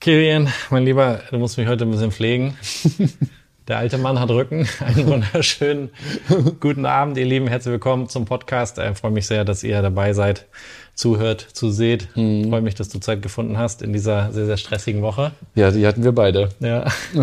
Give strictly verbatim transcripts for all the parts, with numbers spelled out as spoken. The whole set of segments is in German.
Kilian, mein Lieber, du musst mich heute ein bisschen pflegen. Der alte Mann hat Rücken. Einen wunderschönen guten Abend, ihr Lieben. Herzlich willkommen zum Podcast. Ich freue mich sehr, dass ihr dabei seid, zuhört, zuseht. Ich freue mich, dass du Zeit gefunden hast in dieser sehr, sehr stressigen Woche. Ja, die hatten wir beide. Ja.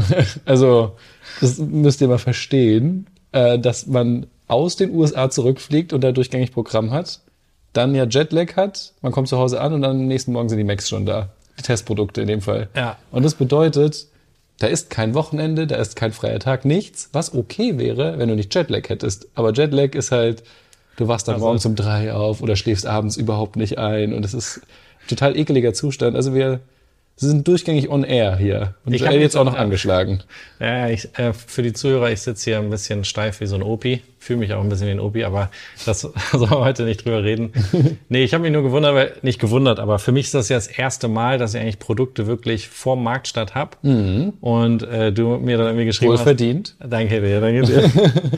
Also, das müsst ihr mal verstehen, dass man aus den U S A zurückfliegt und da durchgängig Programm hat, dann ja Jetlag hat, man kommt zu Hause an und dann am nächsten Morgen sind die Macs schon da. Die Testprodukte in dem Fall. Ja. Und das bedeutet, da ist kein Wochenende, da ist kein freier Tag, nichts, was okay wäre, wenn du nicht Jetlag hättest. Aber Jetlag ist halt, du wachst dann also, morgens um drei auf oder schläfst abends überhaupt nicht ein und es ist ein total ekeliger Zustand. Also wir sind durchgängig on air hier. Und ich habe jetzt auch noch ja. angeschlagen. Ja, ich, äh, für die Zuhörer, ich sitze hier ein bisschen steif wie so ein Opi. Fühle mich auch ein bisschen wie ein Opi, aber das soll man heute nicht drüber reden. Nee, ich habe mich nur gewundert, weil, nicht gewundert, aber für mich ist das ja das erste Mal, dass ich eigentlich Produkte wirklich vorm Marktstart habe. Mhm. Und äh, du mir dann irgendwie geschrieben Wohl hast. verdient. Danke dir, danke dir.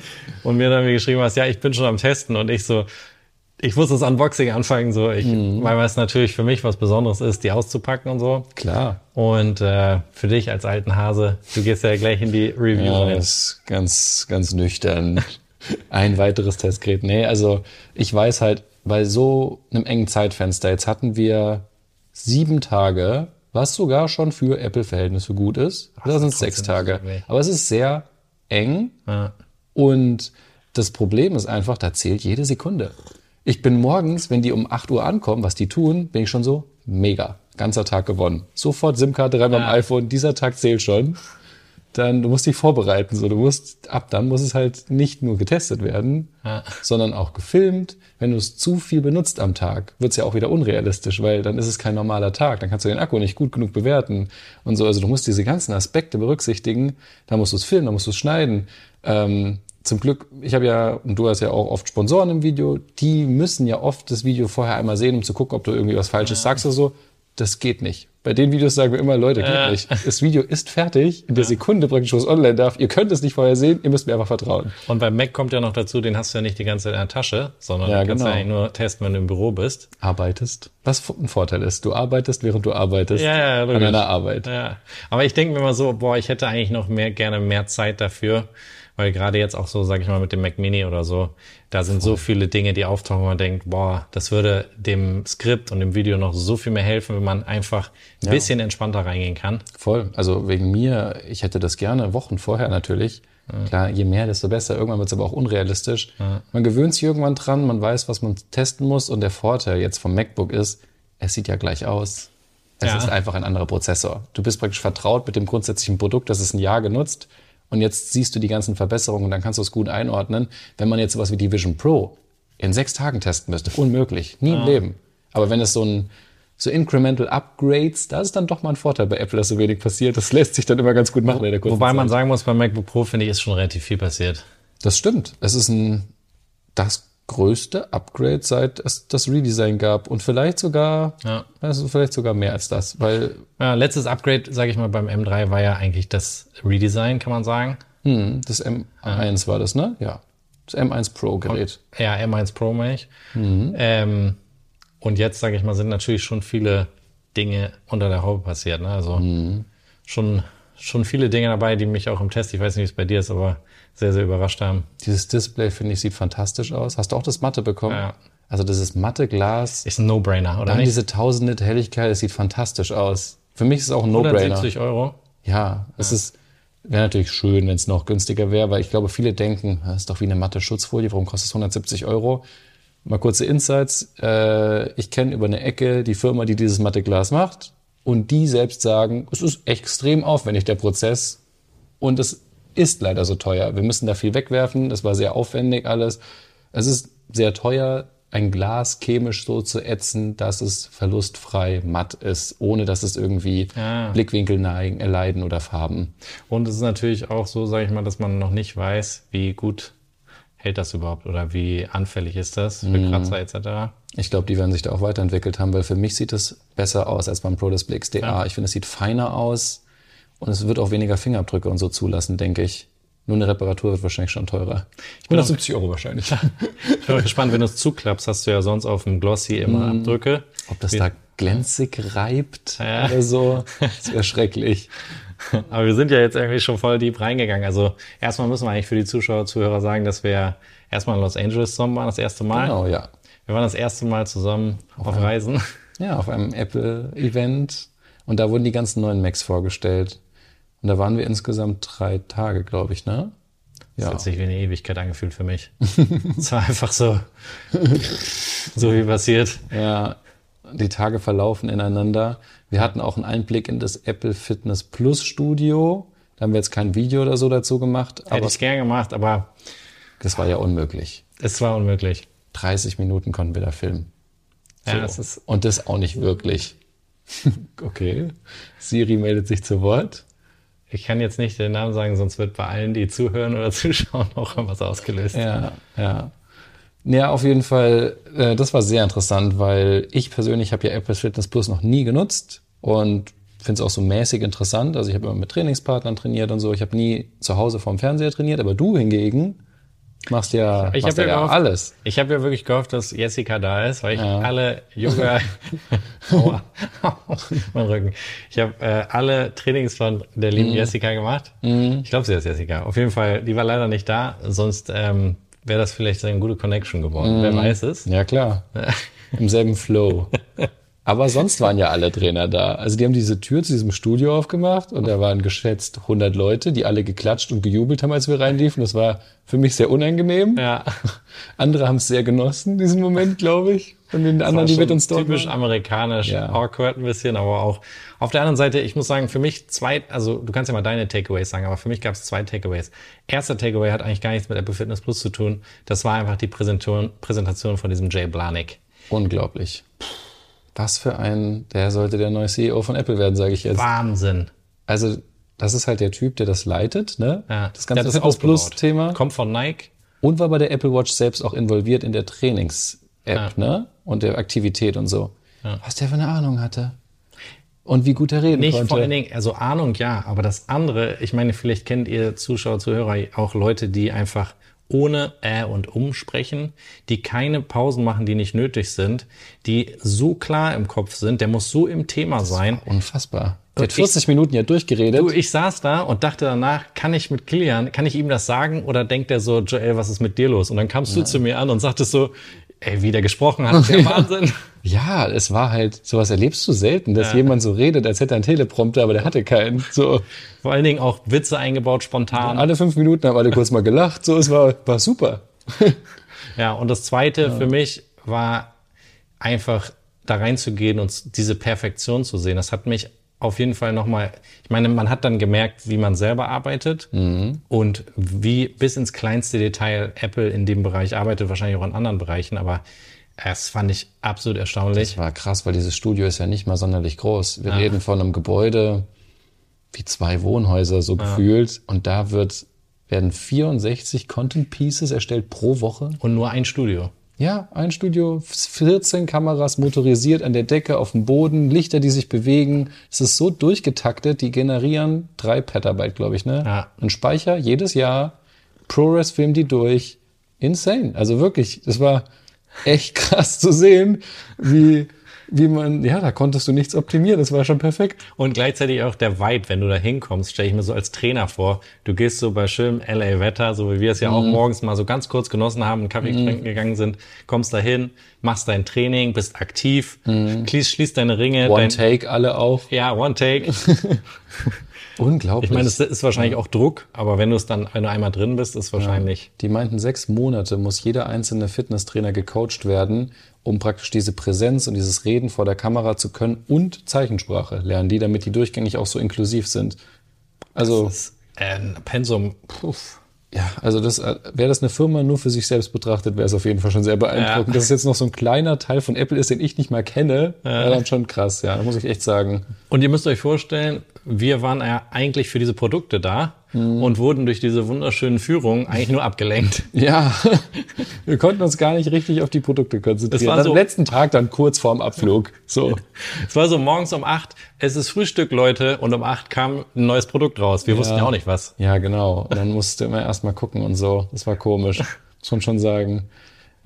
Und mir dann irgendwie geschrieben hast, ja, ich bin schon am Testen und ich so, ich muss das Unboxing anfangen, so, ich, mhm. weil es natürlich für mich was Besonderes ist, die auszupacken und so. Klar. Und äh, für dich als alten Hase, du gehst ja gleich in die Review ja, rein. Das ist ganz, ganz nüchtern. Ein weiteres Testgerät. Nee, also ich weiß halt, bei so einem engen Zeitfenster, jetzt hatten wir sieben Tage, was sogar schon für Apple-Verhältnisse gut ist. Das sind sechs Tage. Aber es ist sehr eng. Ja. Und das Problem ist einfach, da zählt jede Sekunde. Ich bin morgens, wenn die um acht Uhr ankommen, was die tun, bin ich schon so, mega, ganzer Tag gewonnen. Sofort SIM-Karte rein beim ja. iPhone, dieser Tag zählt schon. Dann, du musst dich vorbereiten, so, du musst, ab dann muss es halt nicht nur getestet werden, ja. sondern auch gefilmt. Wenn du es zu viel benutzt am Tag, wird es ja auch wieder unrealistisch, weil dann ist es kein normaler Tag, dann kannst du den Akku nicht gut genug bewerten und so. Also du musst diese ganzen Aspekte berücksichtigen, da musst du es filmen, da musst du es schneiden. Ähm, Zum Glück, ich habe ja, und du hast ja auch oft Sponsoren im Video, die müssen ja oft das Video vorher einmal sehen, um zu gucken, ob du irgendwie was Falsches ja. sagst oder so. Das geht nicht. Bei den Videos sagen wir immer, Leute, geht ja. nicht. Das Video ist fertig, in der Sekunde praktisch, wo es online darf. Ihr könnt es nicht vorher sehen, ihr müsst mir einfach vertrauen. Und beim Mac kommt ja noch dazu, den hast du ja nicht die ganze Zeit in der Tasche, sondern ja, du kannst genau. ja eigentlich nur testen, wenn du im Büro bist. Arbeitest. Was ein Vorteil ist, du arbeitest, während du arbeitest ja, ja, an deiner Arbeit. Ja. Aber ich denke mir immer so, boah, ich hätte eigentlich noch mehr gerne mehr Zeit dafür. Weil gerade jetzt auch so, sag ich mal, mit dem Mac Mini oder so, da sind Voll. so viele Dinge, die auftauchen, wo man denkt, boah, das würde dem Skript und dem Video noch so viel mehr helfen, wenn man einfach ein ja. bisschen entspannter reingehen kann. Voll. Also wegen mir, ich hätte das gerne Wochen vorher natürlich. Ja. Klar, je mehr, desto besser. Irgendwann wird es aber auch unrealistisch. Ja. Man gewöhnt sich irgendwann dran, man weiß, was man testen muss. Und der Vorteil jetzt vom MacBook ist, es sieht ja gleich aus. Es ja. ist einfach ein anderer Prozessor. Du bist praktisch vertraut mit dem grundsätzlichen Produkt, das ist ein Jahr genutzt. Und jetzt siehst du die ganzen Verbesserungen und dann kannst du es gut einordnen. Wenn man jetzt sowas wie die Vision Pro in sechs Tagen testen müsste, unmöglich, nie im ah. Leben. Aber wenn es so ein so Incremental Upgrades, da ist dann doch mal ein Vorteil bei Apple, dass so wenig passiert. Das lässt sich dann immer ganz gut machen in der kurzen Wobei Zeit. Man sagen muss, beim MacBook Pro, finde ich, ist schon relativ viel passiert. Das stimmt. Es ist ein das größte Upgrade, seit es das Redesign gab. Und vielleicht sogar, ja. also vielleicht sogar mehr als das. Weil ja, letztes Upgrade, sage ich mal, beim M drei war ja eigentlich das Redesign, kann man sagen. Hm, das M eins ja. war das, ne? Ja. Das M eins Pro Gerät. Und, ja, M eins Pro meine ich. Mhm. Ähm, und jetzt, sage ich mal, sind natürlich schon viele Dinge unter der Haube passiert. Ne? Also mhm. schon, schon viele Dinge dabei, die mich auch im Test, ich weiß nicht, wie es bei dir ist, aber sehr, sehr überrascht haben. Dieses Display, finde ich, sieht fantastisch aus. Hast du auch das matte bekommen? Ja. Also dieses matte Glas. Ist ein No-Brainer, oder dann nicht? Diese tausend Nit Helligkeit, das sieht fantastisch aus. Für mich ist es auch ein No-Brainer. hundertsiebzig Euro? Ja, es ja. ist, wäre natürlich schön, wenn es noch günstiger wäre, weil ich glaube, viele denken, das ist doch wie eine matte Schutzfolie, warum kostet es hundertsiebzig Euro? Mal kurze Insights. Äh, ich kenne über eine Ecke die Firma, die dieses matte Glas macht. Und die selbst sagen, es ist extrem aufwendig, der Prozess. Und es ist leider so teuer. Wir müssen da viel wegwerfen. Das war sehr aufwendig alles. Es ist sehr teuer, ein Glas chemisch so zu ätzen, dass es verlustfrei matt ist, ohne dass es irgendwie ja. Blickwinkel neigen, erleiden oder Farben. Und es ist natürlich auch so, sage ich mal, dass man noch nicht weiß, wie gut hält das überhaupt oder wie anfällig ist das für Kratzer et cetera. Ich glaube, die werden sich da auch weiterentwickelt haben, weil für mich sieht es besser aus als beim Pro Display X D A. Ja. Ich finde, es sieht feiner aus und es wird auch weniger Fingerabdrücke und so zulassen, denke ich. Nur eine Reparatur wird wahrscheinlich schon teurer. hundertsiebzig Euro wahrscheinlich. Ich bin gespannt, wenn du es zuklappst, hast du ja sonst auf dem Glossy immer Abdrücke. Ob das da glänzig reibt Ja. oder so. Das wäre schrecklich. Aber wir sind ja jetzt irgendwie schon voll deep reingegangen. Also erstmal müssen wir eigentlich für die Zuschauer, Zuhörer sagen, dass wir erstmal in Los Angeles zusammen waren, das erste Mal. Genau, ja. Wir waren das erste Mal zusammen auf, auf Reisen. Ja, auf einem Apple-Event. Und da wurden die ganzen neuen Macs vorgestellt. Und da waren wir insgesamt drei Tage, glaube ich, ne? Das hat sich wie eine Ewigkeit angefühlt für mich. Es war einfach so, so wie passiert. Ja, die Tage verlaufen ineinander. Wir hatten auch einen Einblick in das Apple Fitness Plus Studio. Da haben wir jetzt kein Video oder so dazu gemacht. Hätte ich gern gemacht, aber das war ja unmöglich. Es war unmöglich. dreißig Minuten konnten wir da filmen. So. Ja, das ist Und das auch nicht wirklich. Okay. Siri meldet sich zu Wort. Ich kann jetzt nicht den Namen sagen, sonst wird bei allen, die zuhören oder zuschauen, auch was ausgelöst. Ja, ja. Ja, auf jeden Fall, äh, das war sehr interessant, weil ich persönlich habe ja Apple Fitness Plus noch nie genutzt und finde es auch so mäßig interessant. Also ich habe immer mit Trainingspartnern trainiert und so. Ich habe nie zu Hause vorm Fernseher trainiert, aber du hingegen machst ja, Ich machst habe ja, ja gehofft, alles. Ich habe ja wirklich gehofft, dass Jessica da ist, weil ich Ja. alle Yoga, Aua, mein Rücken. Ich habe äh, alle Trainings von der lieben Mhm. Jessica gemacht. Ich glaube, sie ist Jessica. Auf jeden Fall, die war leider nicht da, sonst ähm, wäre das vielleicht eine gute Connection geworden. Wer weiß es. Ja, klar. Im selben Flow. Aber sonst waren ja alle Trainer da. Also die haben diese Tür zu diesem Studio aufgemacht und da waren geschätzt hundert Leute, die alle geklatscht und gejubelt haben, als wir reinliefen. Das war für mich sehr unangenehm. Ja. Andere haben es sehr genossen, diesen Moment, glaube ich. Von den anderen, die mit uns dort typisch waren. amerikanisch, Ja. awkward ein bisschen, aber auch auf der anderen Seite, ich muss sagen, für mich zwei, also du kannst ja mal deine Takeaways sagen, aber für mich gab es zwei Takeaways. Erster Takeaway hat eigentlich gar nichts mit Apple Fitness Plus zu tun. Das war einfach die Präsentation, Präsentation von diesem Jay Blanik. Unglaublich. Was für ein, der sollte der neue C E O von Apple werden, sage ich jetzt. Wahnsinn. Also das ist halt der Typ, der das leitet, ne? Ja, Das ganze der hat Fitness aufgebaut. Plus-Thema. Kommt von Nike. Und war bei der Apple Watch selbst auch involviert in der Trainings-App, Ja. ne? Und der Aktivität und so. Ja. Was der für eine Ahnung hatte. Und wie gut er reden Nicht konnte. vor allen Dingen, also Ahnung, ja, aber das andere, ich meine, vielleicht kennt ihr Zuschauer, Zuhörer auch Leute, die einfach ohne Ä und Um sprechen, die keine Pausen machen, die nicht nötig sind, die so klar im Kopf sind, der muss so im Thema sein. Unfassbar. Der hat ich- vierzig Minuten ja durchgeredet. Du, ich saß da und dachte danach, kann ich mit Kilian, kann ich ihm das sagen oder denkt er so, Joel, was ist mit dir los? Und dann kamst du zu mir an und sagtest so, ey, wie der gesprochen hat, der Wahnsinn. Ja, es war halt, sowas erlebst du selten, dass jemand so redet, als hätte er einen Teleprompter, aber der hatte keinen. So, Vor allen Dingen auch Witze eingebaut, spontan. alle fünf Minuten haben alle kurz mal gelacht, so, es war, war super. Ja, und das Zweite für mich war einfach da reinzugehen und diese Perfektion zu sehen. Das hat mich auf jeden Fall nochmal, ich meine, man hat dann gemerkt, wie man selber arbeitet und wie bis ins kleinste Detail Apple in dem Bereich arbeitet, wahrscheinlich auch in anderen Bereichen, aber das fand ich absolut erstaunlich. Das war krass, weil dieses Studio ist ja nicht mal sonderlich groß. Wir reden von einem Gebäude wie zwei Wohnhäuser so gefühlt und da wird, werden vierundsechzig Content Pieces erstellt pro Woche. Und nur ein Studio. Ja, ein Studio, vierzehn Kameras motorisiert an der Decke, auf dem Boden, Lichter, die sich bewegen. Es ist so durchgetaktet, die generieren drei Petabyte, glaube ich, ne? Ja. Ein Speicher jedes Jahr. ProRes filmt die durch. Insane. Also wirklich, das war echt krass zu sehen, wie, wie man, ja, da konntest du nichts optimieren. Das war schon perfekt. Und gleichzeitig auch der Vibe, wenn du da hinkommst, stelle ich mir so als Trainer vor, du gehst so bei schönem L A-Wetter, so wie wir es ja auch morgens mal so ganz kurz genossen haben, einen Kaffee trinken gegangen sind, kommst da hin, machst dein Training, bist aktiv, schließt, schließt deine Ringe. One dein, Take alle auch. Ja, One Take. Unglaublich. Ich meine, es ist wahrscheinlich auch Druck, aber wenn du es dann, wenn du einmal drin bist, ist wahrscheinlich... Die meinten, sechs Monate muss jeder einzelne Fitnesstrainer gecoacht werden, um praktisch diese Präsenz und dieses Reden vor der Kamera zu können und Zeichensprache lernen die, damit die durchgängig auch so inklusiv sind. Also, Das ist ein Pensum, puff. ja, also das, äh, wäre das eine Firma nur für sich selbst betrachtet, wäre es auf jeden Fall schon sehr beeindruckend. Ja. Dass es jetzt noch so ein kleiner Teil von Apple ist, den ich nicht mal kenne, wäre dann schon krass, ja, muss ich echt sagen. Und ihr müsst euch vorstellen, wir waren ja eigentlich für diese Produkte da und wurden durch diese wunderschönen Führungen eigentlich nur abgelenkt. Ja, wir konnten uns gar nicht richtig auf die Produkte konzentrieren. Das war Dann so- am letzten Tag dann kurz vorm Abflug. So. Es war so morgens um acht, es ist Frühstück, Leute, und um acht kam ein neues Produkt raus. Wir wussten ja auch nicht was. Ja, genau. Und dann musst du immer erst mal gucken und so. Das war komisch, muss man schon sagen.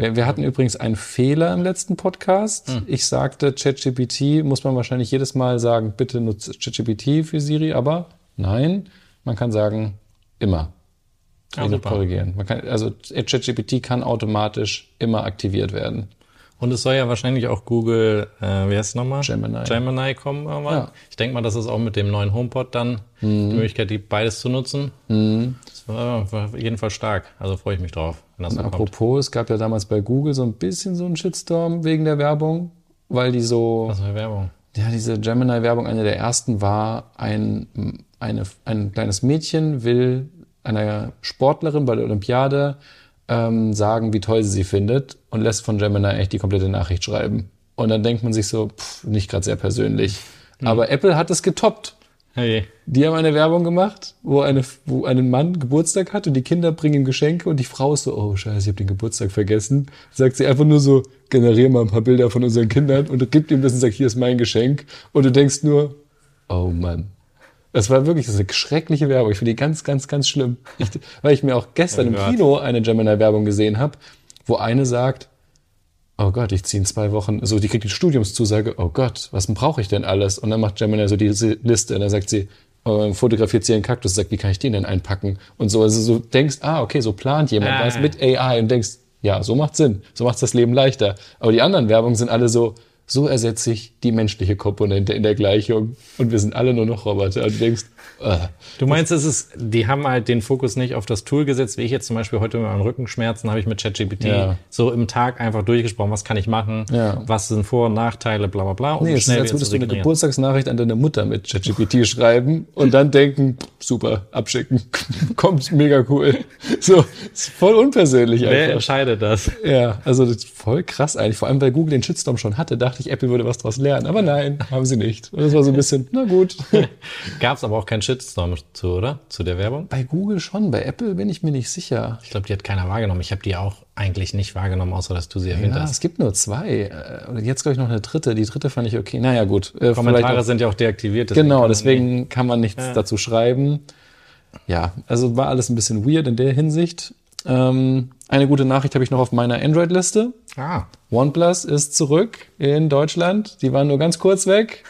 Wir, wir hatten übrigens einen Fehler im letzten Podcast. Hm. Ich sagte, ChatGPT muss man wahrscheinlich jedes Mal sagen, bitte nutze ChatGPT für Siri, aber nein, man kann sagen, immer. Ja, super. Korrigieren. Man kann, also ChatGPT kann automatisch immer aktiviert werden. Und es soll ja wahrscheinlich auch Google, äh, wie heißt es nochmal? Gemini. Gemini kommen irgendwann. Ja. Ich denke mal, dass es auch mit dem neuen HomePod dann Mhm. die Möglichkeit gibt, beides zu nutzen. Mhm. Das war, war auf jeden Fall stark. Also freue ich mich drauf, wenn das so kommt. Apropos, es gab ja damals bei Google so ein bisschen so einen Shitstorm wegen der Werbung, weil die so... Was für Werbung? Ja, diese Gemini-Werbung, eine der ersten war, ein, eine, ein kleines Mädchen will einer Sportlerin bei der Olympiade ähm, sagen, wie toll sie sie findet und lässt von Gemini echt die komplette Nachricht schreiben. Und dann denkt man sich so, pff, nicht gerade sehr persönlich. Mhm. Aber Apple hat es getoppt. Hey. Die haben eine Werbung gemacht, wo, eine, wo ein Mann Geburtstag hat und die Kinder bringen ihm Geschenke und die Frau ist so, oh scheiße, ich habe den Geburtstag vergessen. Sagt sie einfach nur so, generier mal ein paar Bilder von unseren Kindern und gibt ihm das und sagt, hier ist mein Geschenk. Und du denkst nur, oh Mann. Das war wirklich das ist eine schreckliche Werbung. Ich finde die ganz, ganz, ganz schlimm. Ich, weil ich mir auch gestern oh im Kino eine Gemini-Werbung gesehen habe, wo eine sagt, oh Gott, ich ziehe in zwei Wochen, so die kriegt die Studiumszusage, oh Gott, was brauche ich denn alles? Und dann macht Gemini so diese Liste und dann sagt sie, oh, fotografiert sie einen Kaktus, sagt, wie kann ich den denn einpacken? Und so, also so denkst, ah, okay, so plant jemand ah. was mit A I und denkst, ja, so macht Sinn, so macht's das Leben leichter. Aber die anderen Werbungen sind alle so, so ersetze ich die menschliche Komponente in der Gleichung und wir sind alle nur noch Roboter. Und du denkst, äh. Du meinst, es ist, die haben halt den Fokus nicht auf das Tool gesetzt, wie ich jetzt zum Beispiel heute mit meinen Rückenschmerzen habe ich mit ChatGPT ja. so im Tag einfach durchgesprochen, was kann ich machen, ja. was sind Vor- und Nachteile, bla bla bla. Und nee, es schnell ist, als würdest du eine Geburtstagsnachricht an deine Mutter mit ChatGPT schreiben und dann denken, super, abschicken, kommt mega cool. So, ist voll unpersönlich einfach. Wer entscheidet das? Ja, also das ist voll krass eigentlich. Vor allem, weil Google den Shitstorm schon hatte, dachte ich, Apple würde was draus lernen. Aber nein, haben sie nicht. Und das war so ein bisschen, na gut. Gab es aber auch keinen Shitstorm zu, oder? Zu der Werbung? Bei Google schon, bei Apple bin ich mir nicht sicher. Ich glaube, die hat keiner wahrgenommen. Ich habe die auch eigentlich nicht wahrgenommen, außer dass du sie erwähnt ja, hast. Es gibt nur zwei. Und jetzt, glaube ich, noch eine dritte. Die dritte fand ich okay. Naja, gut. Äh, Kommentare sind ja auch deaktiviert. Deswegen genau, kann deswegen nicht. kann man nichts ja. dazu schreiben. Ja, also war alles ein bisschen weird in der Hinsicht. Ähm, eine gute Nachricht habe ich noch auf meiner Android-Liste. Ah. OnePlus ist zurück in Deutschland. Die waren nur ganz kurz weg.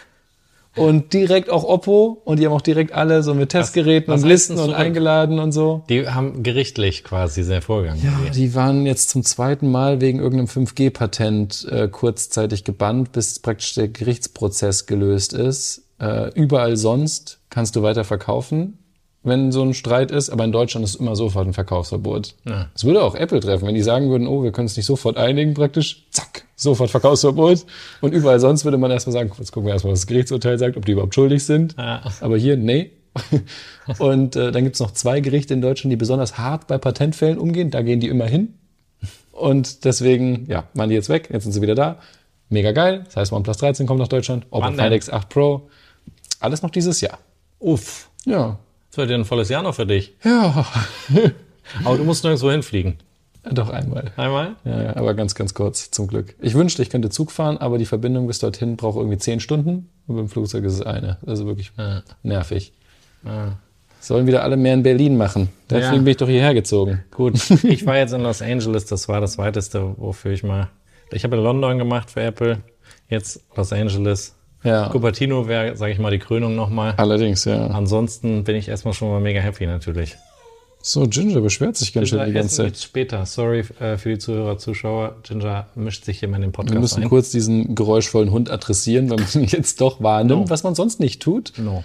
Und direkt auch Oppo. Und die haben auch direkt alle so mit Testgeräten was, was und Listen und eingeladen und so. Die haben gerichtlich quasi sehr vorgegangen. Ja, die waren jetzt zum zweiten Mal wegen irgendeinem fünf G Patent äh, kurzzeitig gebannt, bis praktisch der Gerichtsprozess gelöst ist. Äh, überall sonst kannst du weiter verkaufen, wenn so ein Streit ist, aber in Deutschland ist immer sofort ein Verkaufsverbot. Ja. Das würde auch Apple treffen, wenn die sagen würden, oh, wir können es nicht sofort einigen praktisch, zack, sofort Verkaufsverbot. Und überall sonst würde man erstmal sagen, jetzt gucken wir erstmal, was das Gerichtsurteil sagt, ob die überhaupt schuldig sind. Ja. Aber hier, nee. Und äh, dann gibt's noch zwei Gerichte in Deutschland, die besonders hart bei Patentfällen umgehen. Da gehen die immer hin. Und deswegen, ja, waren die jetzt weg, jetzt sind sie wieder da. Mega geil. Das heißt, OnePlus dreizehn kommt nach Deutschland, Oppo Find X acht Pro. Alles noch dieses Jahr. Uff. Ja. Das wird ja ein volles Jahr noch für dich. Ja. Aber du musst nirgendwo hinfliegen. Doch, einmal. Einmal? Ja, ja, aber ganz, ganz kurz, zum Glück. Ich wünschte, ich könnte Zug fahren, aber die Verbindung bis dorthin braucht irgendwie zehn Stunden. Und beim Flugzeug ist es eine. Also wirklich ja. nervig. Ja. Sollen wieder alle mehr in Berlin machen. Deswegen ja. bin ich doch hierher gezogen. Gut, ich war jetzt in Los Angeles. Das war das Weiteste, wofür ich mal... Ich habe in London gemacht für Apple. Jetzt Los Angeles. Ja. Cupertino wäre, sage ich mal, die Krönung nochmal. Allerdings, ja. Ansonsten bin ich erstmal schon mal mega happy natürlich. So, Ginger beschwert sich ganz schön die ganze Zeit. Jetzt später. Sorry äh, für die Zuhörer, Zuschauer. Ginger mischt sich hier mal in den Podcast ein. Wir müssen ein. kurz diesen geräuschvollen Hund adressieren, weil man ihn jetzt doch wahrnimmt, no. was man sonst nicht tut. No.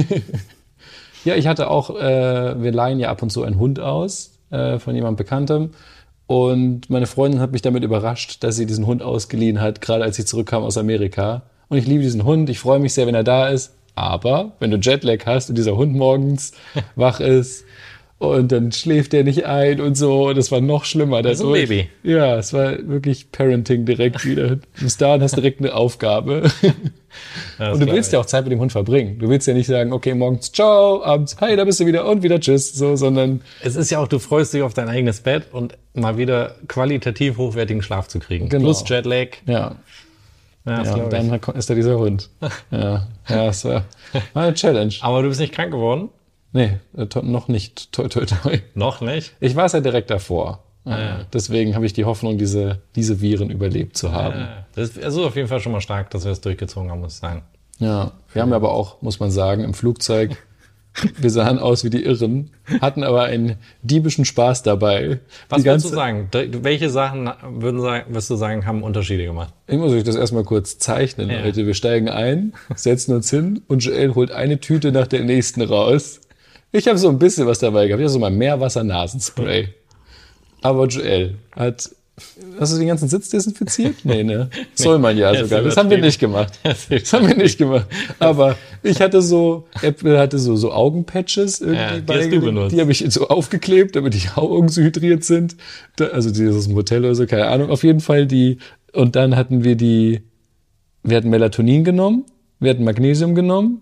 Ja, ich hatte auch, äh, wir leihen ja ab und zu einen Hund aus äh, von jemandem Bekanntem. Und meine Freundin hat mich damit überrascht, dass sie diesen Hund ausgeliehen hat, gerade als sie zurückkam aus Amerika. Und ich liebe diesen Hund, ich freue mich sehr, wenn er da ist. Aber wenn du Jetlag hast und dieser Hund morgens wach ist und dann schläft er nicht ein und so, das war noch schlimmer. Das ist ein Baby. Ja, es war wirklich Parenting direkt wieder. Bis dahin hast du direkt eine Aufgabe. Ja, und du willst ja auch Zeit mit dem Hund verbringen. Du willst ja nicht sagen, okay, morgens ciao, abends, hi, da bist du wieder und wieder tschüss, so, sondern... Es ist ja auch, du freust dich auf dein eigenes Bett und mal wieder qualitativ hochwertigen Schlaf zu kriegen. Genau. Plus Jetlag. Ja. Ja, ja und dann ist da dieser Hund. Ja, ja, es war, war eine Challenge. Aber du bist nicht krank geworden? Nee, noch nicht. Toi, toi, toi. Noch nicht? Ich war es ja direkt davor. Ja, ja. Deswegen habe ich die Hoffnung, diese, diese Viren überlebt zu haben. Ja, das ist also auf jeden Fall schon mal stark, dass wir das durchgezogen haben, muss ich sagen. Ja, wir haben aber auch, muss man sagen, im Flugzeug, wir sahen aus wie die Irren, hatten aber einen diebischen Spaß dabei. Was die würdest du sagen? Welche Sachen würden, würdest du sagen, haben Unterschiede gemacht? Ich muss euch das erstmal kurz zeichnen, ja. Leute. Wir steigen ein, setzen uns hin und Joel holt eine Tüte nach der nächsten raus. Ich habe so ein bisschen was dabei gehabt. Ich habe so mal Meerwasser-Nasenspray. Aber Joel hat... Hast du den ganzen Sitz desinfiziert? Nee, ne? Soll man ja sogar. Das haben wir nicht gemacht. Das haben wir nicht gemacht. Aber ich hatte so, Apple hatte so, so Augenpatches irgendwie ja, die beigelegt. Die habe ich so aufgeklebt, damit die Augen so hydriert sind. Also dieses Motel oder so, keine Ahnung. Auf jeden Fall die, und dann hatten wir die, wir hatten Melatonin genommen, wir hatten Magnesium genommen,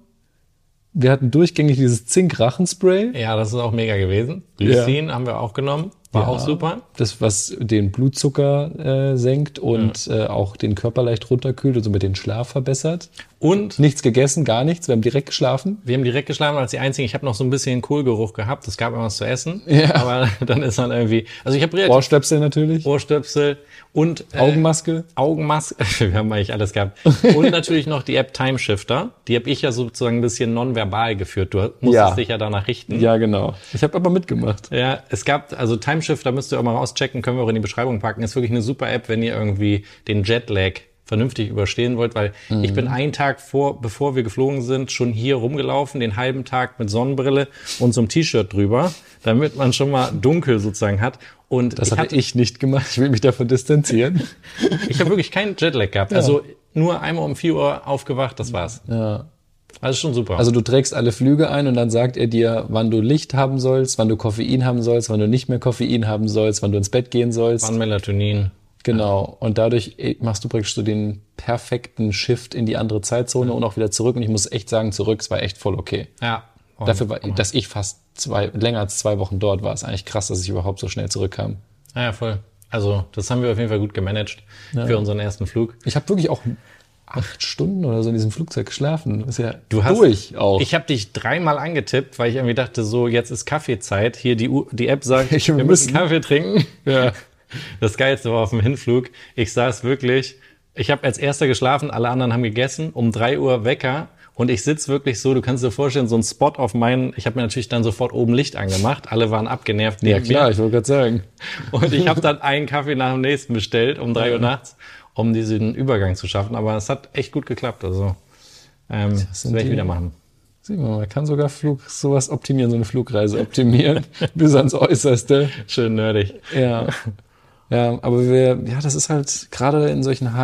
wir hatten durchgängig dieses Zink-Rachenspray. Ja, das ist auch mega gewesen. Glycin ja. haben wir auch genommen. War ja, auch super. Das, was den Blutzucker äh, senkt und ja. äh, auch den Körper leicht runterkühlt und somit den Schlaf verbessert. Und? Nichts gegessen, gar nichts. Wir haben direkt geschlafen. Wir haben direkt geschlafen als die Einzigen. Ich habe noch so ein bisschen Kohlgeruch gehabt. Es gab immer was zu essen. Ja. Aber dann ist dann irgendwie... Also ich habe relativ... Ohrstöpsel natürlich. Ohrstöpsel und... Äh, Augenmaske. Augenmaske. Wir haben eigentlich alles gehabt. Und natürlich noch die App Timeshifter. Die habe ich ja sozusagen ein bisschen nonverbal geführt. Du musstest ja. dich ja danach richten. Ja, genau. Ich habe aber mitgemacht. Ja, es gab... Also Timeshifter müsst ihr auch mal rauschecken. Können wir auch in die Beschreibung packen. Ist wirklich eine super App, wenn ihr irgendwie den Jetlag vernünftig überstehen wollt, weil mhm. ich bin einen Tag vor, bevor wir geflogen sind, schon hier rumgelaufen, den halben Tag mit Sonnenbrille und so einem T-Shirt drüber, damit man schon mal dunkel sozusagen hat. Und das habe ich nicht gemacht. Ich will mich davon distanzieren. Ich habe wirklich keinen Jetlag gehabt. Ja. Also nur einmal um vier Uhr aufgewacht, das war's. Ja. Also schon super. Also du trägst alle Flüge ein und dann sagt er dir, wann du Licht haben sollst, wann du Koffein haben sollst, wann du nicht mehr Koffein haben sollst, wann du ins Bett gehen sollst. Wann Melatonin. Genau. Und dadurch machst du praktisch so den perfekten Shift in die andere Zeitzone ja. und auch wieder zurück. Und ich muss echt sagen, zurück, es war echt voll okay. Ja. Und dafür war, dass ich fast zwei, länger als zwei Wochen dort war, ist eigentlich krass, dass ich überhaupt so schnell zurückkam. Ja, ja, voll. Also, das haben wir auf jeden Fall gut gemanagt ja. für unseren ersten Flug. Ich habe wirklich auch acht Stunden oder so in diesem Flugzeug geschlafen. Das ist ja du hast, durch auch. Ich habe dich dreimal angetippt, weil ich irgendwie dachte, so, jetzt ist Kaffeezeit. Hier die, die App sagt, ich wir müssen. müssen Kaffee trinken. Ja. Das Geilste war auf dem Hinflug. Ich saß wirklich, ich habe als Erster geschlafen, alle anderen haben gegessen, um drei Uhr Wecker und ich sitz wirklich so, du kannst dir vorstellen, so ein Spot auf meinen, ich habe mir natürlich dann sofort oben Licht angemacht, alle waren abgenervt. Ja klar, mir. Ich wollte gerade sagen. Und ich habe dann einen Kaffee nach dem nächsten bestellt, um drei Uhr nachts, um diesen Übergang zu schaffen, aber es hat echt gut geklappt, also ähm, das, das werde ich wieder machen. Sieh mal, man kann sogar Flug, sowas optimieren, so eine Flugreise optimieren, bis ans Äußerste. Schön nerdig. Ja. Ja, aber wir, ja, das ist halt, gerade in solchen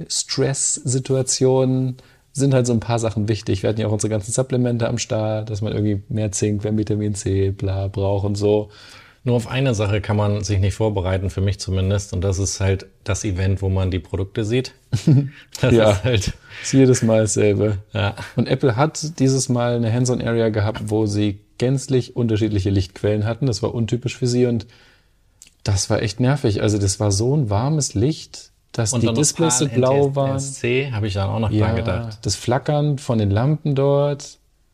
High-Stress-Situationen sind halt so ein paar Sachen wichtig. Wir hatten ja auch unsere ganzen Supplemente am Start, dass man irgendwie mehr Zink, mehr Vitamin C, bla, braucht und so. Nur auf eine Sache kann man sich nicht vorbereiten, für mich zumindest, und das ist halt das Event, wo man die Produkte sieht. Das ja, ist halt ist jedes Mal dasselbe. Ja. Und Apple hat dieses Mal eine Hands-on-Area gehabt, wo sie gänzlich unterschiedliche Lichtquellen hatten. Das war untypisch für sie und das war echt nervig. Also das war so ein warmes Licht, dass und die Displays so blau waren. N T S C habe ich dann auch noch ja, dran gedacht. Das Flackern von den Lampen dort,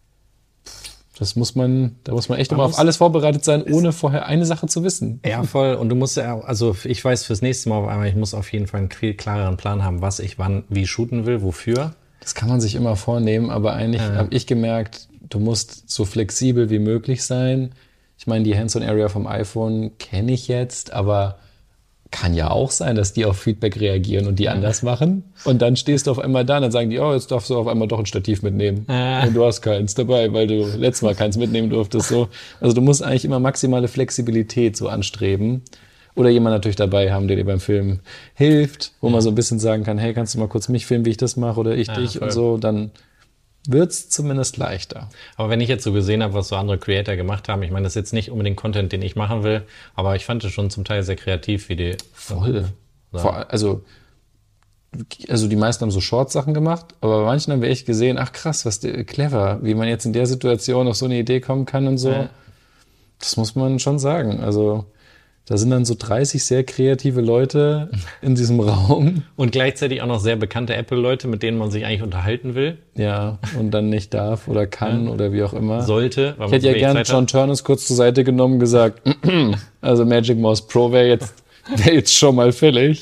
das muss man, da muss man echt man immer auf alles vorbereitet sein, ohne vorher eine Sache zu wissen. Ja, voll. Und du musst ja, also ich weiß fürs nächste Mal auf einmal, ich muss auf jeden Fall einen viel klareren Plan haben, was ich wann, wie shooten will, wofür. Das kann man sich immer vornehmen, aber eigentlich ja. habe ich gemerkt, du musst so flexibel wie möglich sein. Ich meine, die Hands-on-Area vom iPhone kenne ich jetzt, aber kann ja auch sein, dass die auf Feedback reagieren und die anders machen. Und dann stehst du auf einmal da und dann sagen die, oh, jetzt darfst du auf einmal doch ein Stativ mitnehmen. Äh. Und du hast keins dabei, weil du letztes Mal keins mitnehmen durftest. So. Also du musst eigentlich immer maximale Flexibilität so anstreben. Oder jemand natürlich dabei haben, der dir beim Film hilft, wo ja. man so ein bisschen sagen kann, hey, kannst du mal kurz mich filmen, wie ich das mache oder ich ja, dich voll. Und so, dann wird's zumindest leichter. Aber wenn ich jetzt so gesehen habe, was so andere Creator gemacht haben, ich meine, das ist jetzt nicht unbedingt Content, den ich machen will, aber ich fand es schon zum Teil sehr kreativ, wie die... Voll. So. Vor, also, also die meisten haben so Short-Sachen gemacht, aber bei manchen haben wir echt gesehen, ach krass, was der, clever, wie man jetzt in der Situation auf so eine Idee kommen kann und so. Ja. Das muss man schon sagen. Also Da sind dann so dreißig sehr kreative Leute in diesem Raum. Und gleichzeitig auch noch sehr bekannte Apple-Leute, mit denen man sich eigentlich unterhalten will. Ja, und dann nicht darf oder kann ja. oder wie auch immer. Sollte. Ich hätte ja gerne John Turnus kurz zur Seite genommen und gesagt, also Magic Mouse Pro wäre jetzt, wär jetzt schon mal fällig.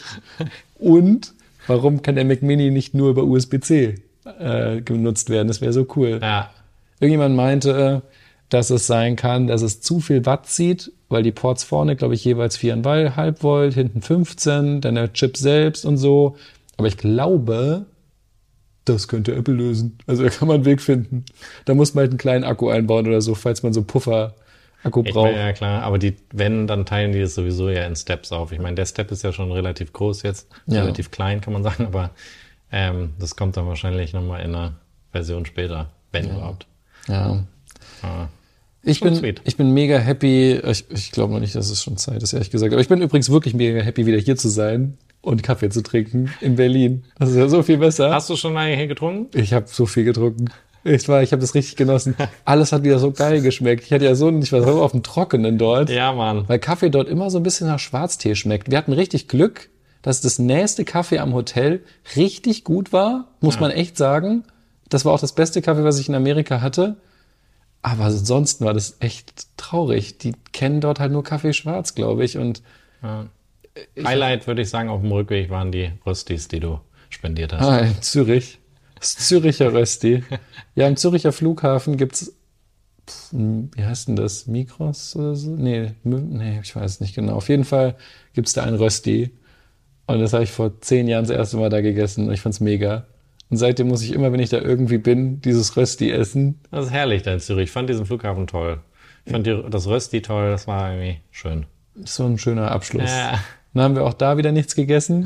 Und warum kann der Mac Mini nicht nur über U S B C äh, genutzt werden? Das wäre so cool. Ja. Irgendjemand meinte, dass es sein kann, dass es zu viel Watt zieht, weil die Ports vorne, glaube ich, jeweils vier Komma fünf Volt, hinten fünfzehn, dann der Chip selbst und so. Aber ich glaube, das könnte Apple lösen. Also da kann man einen Weg finden. Da muss man halt einen kleinen Akku einbauen oder so, falls man so Puffer-Akku Ich braucht. meine, ja klar, aber die, wenn, dann teilen die das sowieso ja in Steps auf. Ich meine, der Step ist ja schon relativ groß jetzt, Ja. relativ klein, kann man sagen, aber ähm, das kommt dann wahrscheinlich nochmal in einer Version später, wenn Ja. überhaupt. Ja. Ah. Ich Schon bin, sweet. ich bin mega happy. Ich, ich glaube noch nicht, dass es schon Zeit ist, ehrlich gesagt. Aber ich bin übrigens wirklich mega happy, wieder hier zu sein und Kaffee zu trinken in Berlin. Das ist ja so viel besser. Hast du schon lange hier getrunken? Ich habe so viel getrunken. Ich war, ich habe das richtig genossen. Alles hat wieder so geil geschmeckt. Ich hatte ja so, ich war so auf dem Trockenen dort. Ja, Mann. Weil Kaffee dort immer so ein bisschen nach Schwarztee schmeckt. Wir hatten richtig Glück, dass das nächste Kaffee am Hotel richtig gut war, muss Ja. man echt sagen. Das war auch das beste Kaffee, was ich in Amerika hatte. Aber ansonsten war das echt traurig. Die kennen dort halt nur Kaffee schwarz, glaube ich. Und Ja. Highlight, würde ich sagen, auf dem Rückweg waren die Röstis, die du spendiert hast. ah, in Zürich, das Züricher Rösti. Ja, am Züricher Flughafen gibt's, pf, wie heißt denn das? Migros oder so? Nee, M- nee, ich weiß nicht genau. Auf jeden Fall gibt's da ein Rösti. Und das habe ich vor zehn Jahren das erste Mal da gegessen. Und ich fand's mega. Und seitdem muss ich immer, wenn ich da irgendwie bin, dieses Rösti essen. Das ist herrlich da in Zürich. Ich fand diesen Flughafen toll. Ich fand die, das Rösti toll, das war irgendwie schön. So ein schöner Abschluss. Ja. Dann haben wir auch da wieder nichts gegessen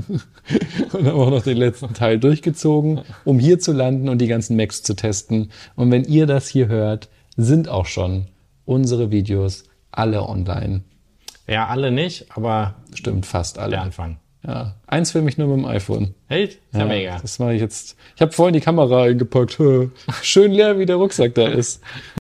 und haben auch noch den letzten Teil durchgezogen, um hier zu landen und die ganzen Macs zu testen. Und wenn ihr das hier hört, sind auch schon unsere Videos alle online. Ja, alle nicht, aber Stimmt, fast alle. der Anfang. Ja. Eins filme ich nur mit dem iPhone. Hey, ist ja, mega. Das mache ich jetzt. Ich habe vorhin die Kamera eingepackt. Schön leer, wie der Rucksack da ist.